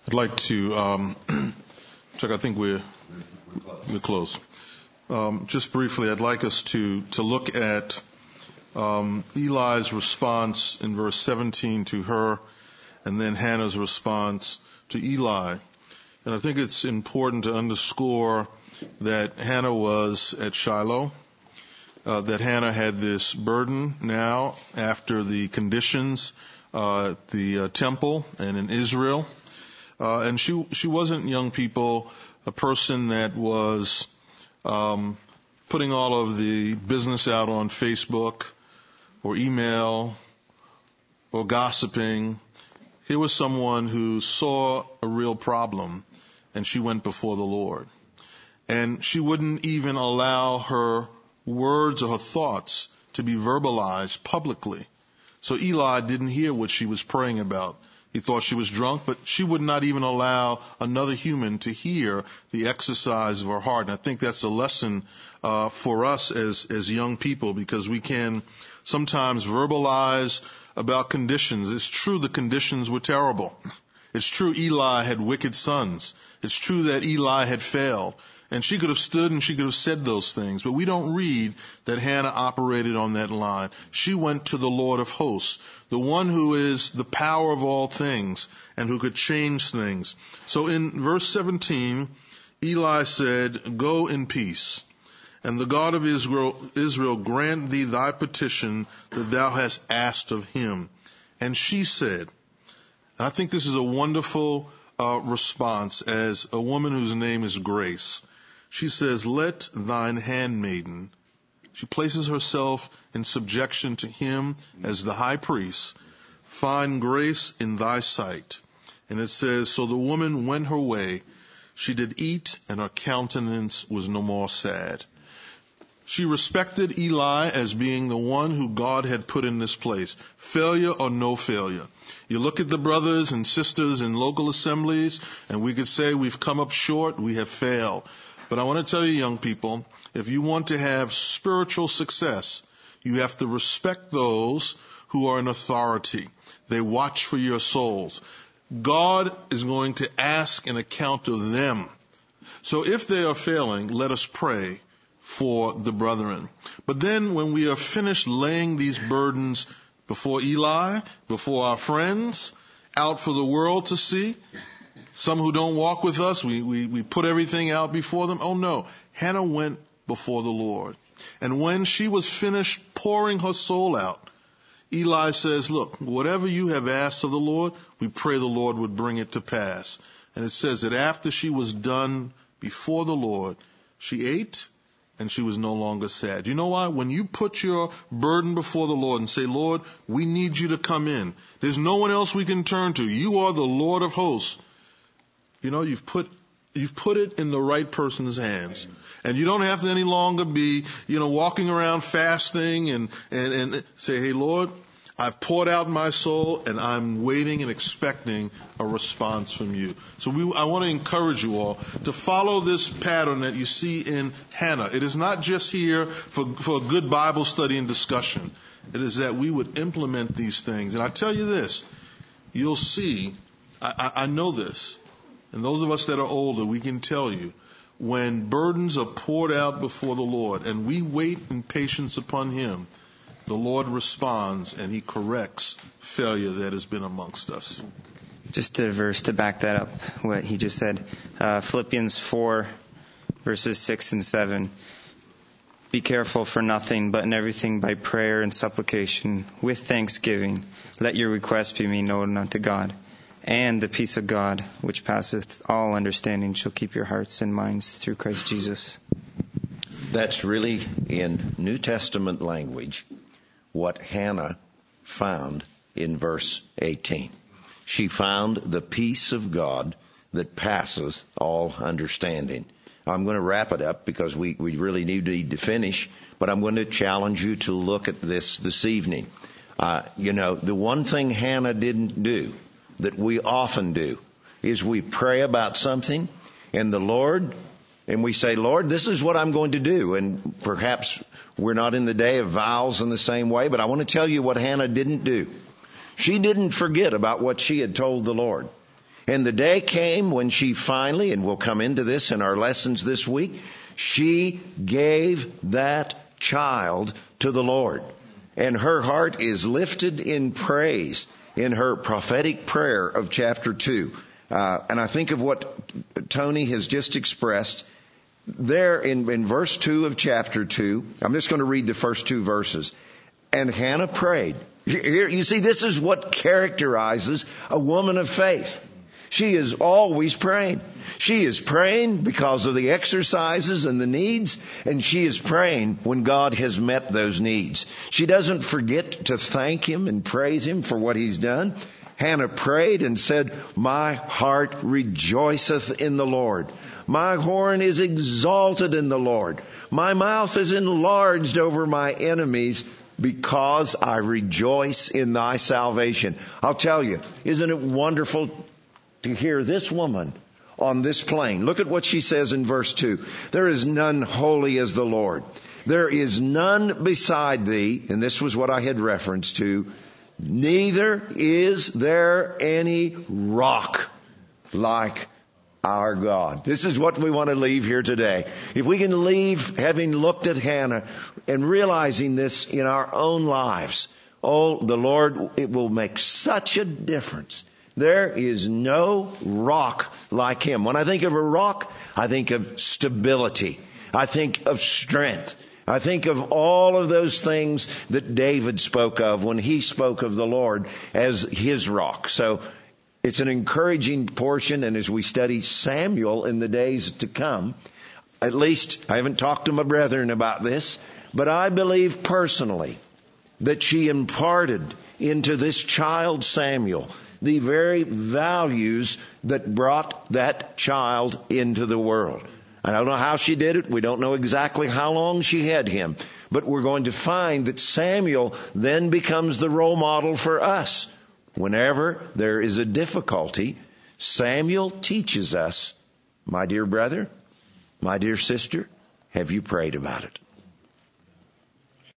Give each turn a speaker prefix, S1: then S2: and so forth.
S1: I'd like to check. I think we're close. Just briefly, I'd like us to look at Eli's response in verse 17 to her, and then Hannah's response to Eli. And I think it's important to underscore that Hannah was at Shiloh, that Hannah had this burden now after the conditions at the temple and in Israel. And she wasn't, young people, a person that was putting all of the business out on Facebook or email or gossiping. Here was someone who saw a real problem, and she went before the Lord. And she wouldn't even allow her words or her thoughts to be verbalized publicly. So Eli didn't hear what she was praying about. He thought she was drunk, but she would not even allow another human to hear the exercise of her heart. And I think that's a lesson for us as young people, because we can sometimes verbalize about conditions. It's true the conditions were terrible. It's true Eli had wicked sons. It's true that Eli had failed. And she could have stood and she could have said those things. But we don't read that Hannah operated on that line. She went to the Lord of hosts, the one who is the power of all things and who could change things. So in verse 17, Eli said, "Go in peace, and the God of Israel grant thee thy petition that thou hast asked of him." And she said, and I think this is a wonderful response as a woman whose name is Grace. She says, "Let thine handmaiden," she places herself in subjection to him as the high priest, "find grace in thy sight." And it says, "So the woman went her way. She did eat, and her countenance was no more sad." She respected Eli as being the one who God had put in this place, failure or no failure. You look at the brothers and sisters in local assemblies, and we could say we've come up short, we have failed. But I want to tell you, young people, if you want to have spiritual success, you have to respect those who are in authority. They watch for your souls. God is going to ask an account of them. So if they are failing, let us pray for the brethren. But then when we are finished laying these burdens before Eli, before our friends, out for the world to see, some who don't walk with us, we put everything out before them. Oh no, Hannah went before the Lord. And when she was finished pouring her soul out, Eli says, "Look, whatever you have asked of the Lord, we pray the Lord would bring it to pass." And it says that after she was done before the Lord, she ate and she was no longer sad. You know why? When you put your burden before the Lord and say, "Lord, we need you to come in. There's no one else we can turn to. You are the Lord of hosts." You know, you've put it in the right person's hands. And you don't have to any longer be, walking around fasting and say, "Hey, Lord, I've poured out my soul and I'm waiting and expecting a response from you." So I want to encourage you all to follow this pattern that you see in Hannah. It is not just here for a good Bible study and discussion. It is that we would implement these things. And I tell you this, you'll see, I know this, and those of us that are older, we can tell you, when burdens are poured out before the Lord and we wait in patience upon him, the Lord responds and he corrects failure that has been amongst us.
S2: Just a verse to back that up, what he just said. Philippians 4, verses 6 and 7. "Be careful for nothing, but in everything by prayer and supplication, with thanksgiving, let your requests be made known unto God. And the peace of God, which passeth all understanding, shall keep your hearts and minds through Christ Jesus."
S3: That's really, in New Testament language, what Hannah found in verse 18. She found the peace of God that passeth all understanding. I'm going to wrap it up because we really need to finish, but I'm going to challenge you to look at this evening. The one thing Hannah didn't do that we often do is we pray about something and we say, "Lord, this is what I'm going to do." And perhaps we're not in the day of vows in the same way, but I want to tell you what Hannah didn't do. She didn't forget about what she had told the Lord. And the day came when she finally, and we'll come into this in our lessons this week, she gave that child to the Lord. And her heart is lifted in praise in her prophetic prayer of chapter 2. And I think of what Tony has just expressed there in verse 2 of chapter 2. I'm just going to read the first 2 verses. And Hannah prayed. Here, you see, this is what characterizes a woman of faith. She is always praying. She is praying because of the exercises and the needs, and she is praying when God has met those needs. She doesn't forget to thank Him and praise Him for what He's done. Hannah prayed and said, "My heart rejoiceth in the Lord. My horn is exalted in the Lord. My mouth is enlarged over my enemies, because I rejoice in thy salvation." I'll tell you, isn't it wonderful to hear this woman on this plane? Look at what she says in verse 2. There is none holy as the Lord. There is none beside thee. And this was what I had referenced to. Neither is there any rock like our God. This is what we want to leave here today. If we can leave having looked at Hannah and realizing this in our own lives, oh, the Lord, it will make such a difference. There is no rock like Him. When I think of a rock, I think of stability. I think of strength. I think of all of those things that David spoke of when he spoke of the Lord as his rock. So it's an encouraging portion, and as we study Samuel in the days to come, at least I haven't talked to my brethren about this, but I believe personally that she imparted into this child Samuel the very values that brought that child into the world. I don't know how she did it. We don't know exactly how long she had him. But we're going to find that Samuel then becomes the role model for us. Whenever there is a difficulty, Samuel teaches us, my dear brother, my dear sister, have you prayed about it?